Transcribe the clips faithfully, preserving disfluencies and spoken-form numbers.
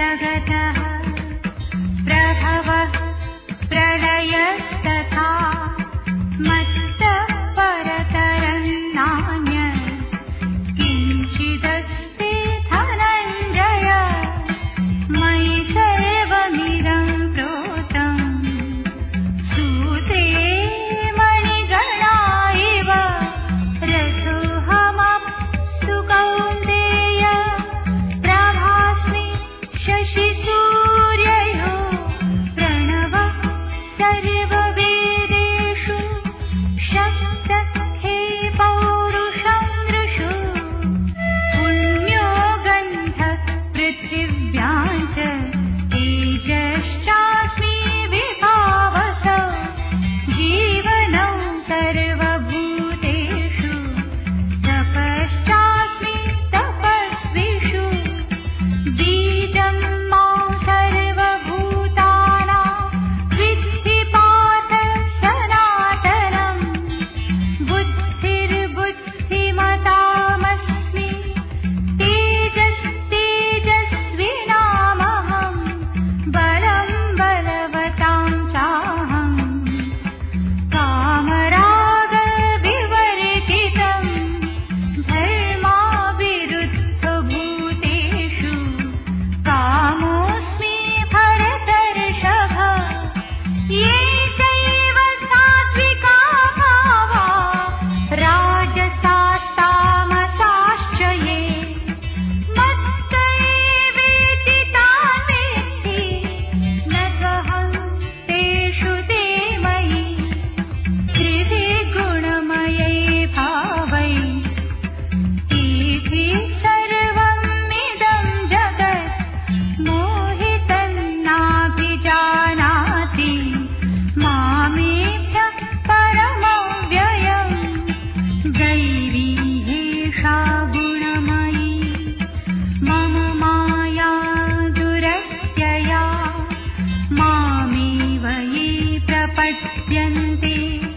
जगतः प्रभवः प्रलयस्तथा मत्तः परतरं नान्यत् किञ्चिदस्ति धनञ्जय मयि सर्वमिदं प्रोतं सूते मणिगणा इव रथोऽहमप्सु कौन्तेय प्रभास्मि शशिसूर्ययोः प्रणवः सर्ववेदेषु शब्दः हे पौरुषं नृषु पुण्यो गन्धः पृथिव्यां च तेजश्चास्मि विभावसौ जीवनं सर्वभूतेषु तपश्चास्मि तपस्विषु बीजं मां सर्वभूतानां विद्धि पार्थ सनातनं बुद्धिर्बुद्धिमतामस्मि तेजस्तेजस्विनामहं बलं बलवतां चाहं कामरागविवर्जितं धर्माविरुद्धभूतेषु कामोऽस्मि भरतर्षभ ये चैव सात्विका भावा राजसास्तामसाश्च ये मत्तैवेति तान् विद्धि न त्वहं तेषु ते मयि त्रिविगुणमयै भावै इति सर्वमिदं जगत् मोहितं नाभिजानाति मामेभ्यः परमव्ययं दैवी एषा गुणमयी मम माया दुरत्यया मामेव ये प्रपद्यन्ते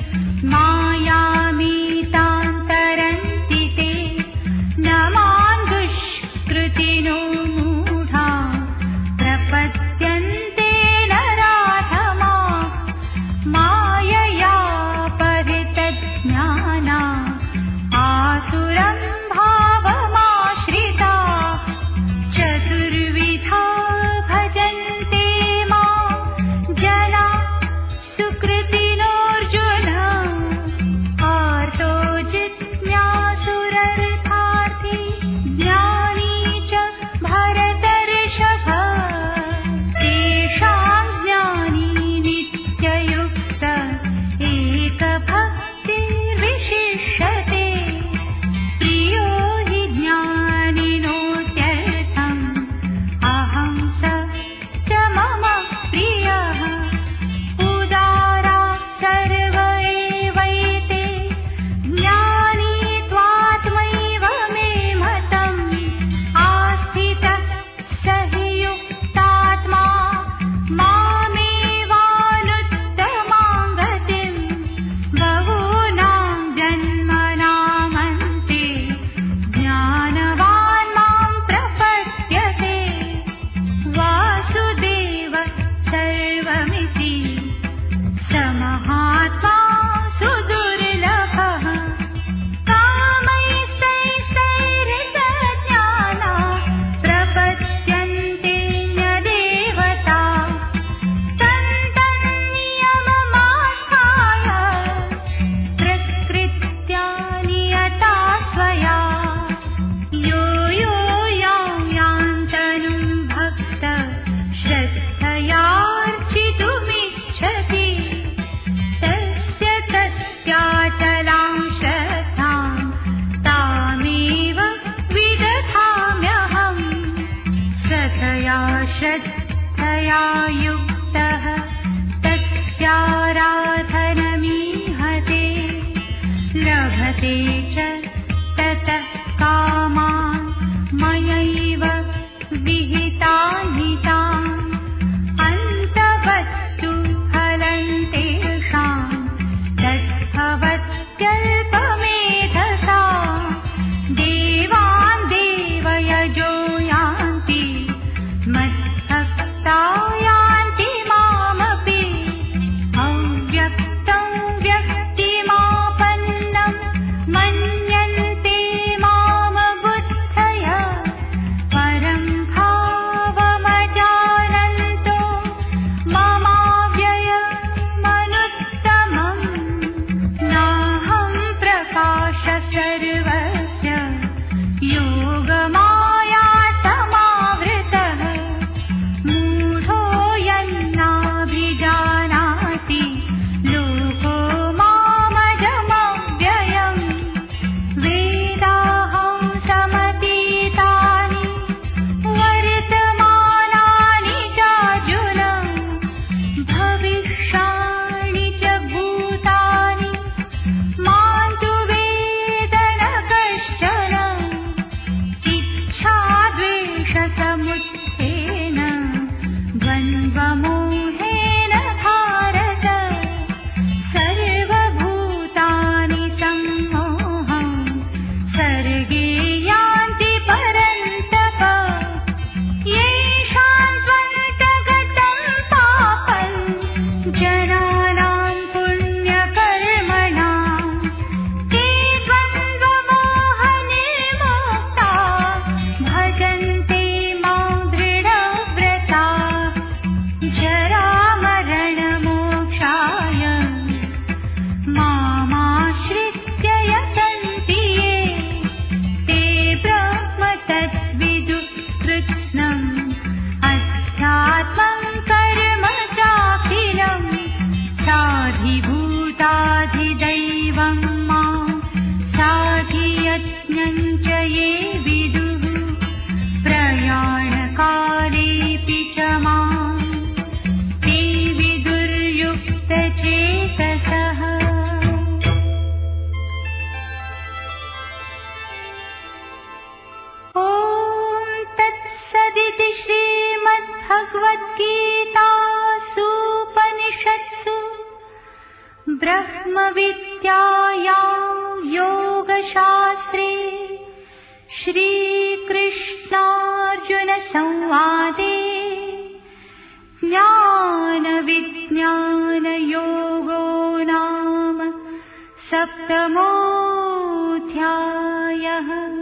मायामेतान्तरन्ति ते न मां दुष्कृतिनो मूढा प्रपद्यन्ते नराधमा मायया परितज्ज्ञाना आसुरं भावमाश्रिता चतुर्विधा भजन्ते मां जना सुकृतिनोऽर्जुन आर्तो जिज्ञासुरर्थार्थी ज्ञानी च भरतर्षभ तेषां ज्ञानी नित्ययुक्त एकभक्तिर्विशिष्यते प्रियो हि ज्ञानिनोत्यर्थम् अहं स च मम प्रियः उदारा सर्व एवैते ज्ञानी त्वात्मैव मे मतम् आस्थितः स हि युक्तात्मा मामेवानुत्तमां गतिं बहूनां जन्मनामन्ते ज्ञानवान् मां प्रपद्यते वासुदेव सर्वमिति स महात्मा सुदुर्लभः कामैस्तैस्तैर्हृतज्ञाना प्रपद्यन्ते न्यदेवता तं तं नियममास्थाय प्रकृत्या नियता स्वया यो यो यां यान्तनुं भक्त श्रद्धयार्चितुमिच्छति तस्य तस्याचलां श्रद्धां तामेव विदधाम्यहं श्रद्धया श्रद्धया युक्तः तस्याराधनमीहते लभते च ततः कामान् मयैव विहितान् हितान् अन्तवत्तु फलं तेषां तद्भवत्यल्पमेधसा देवान् देवयजो यान्ति मत् भगवद्गीतासूपनिषत्सु ब्रह्मविद्यायां योगशास्त्रे श्रीकृष्णार्जुनसंवादे ज्ञानविज्ञानयोगो नाम सप्तमोऽध्यायः।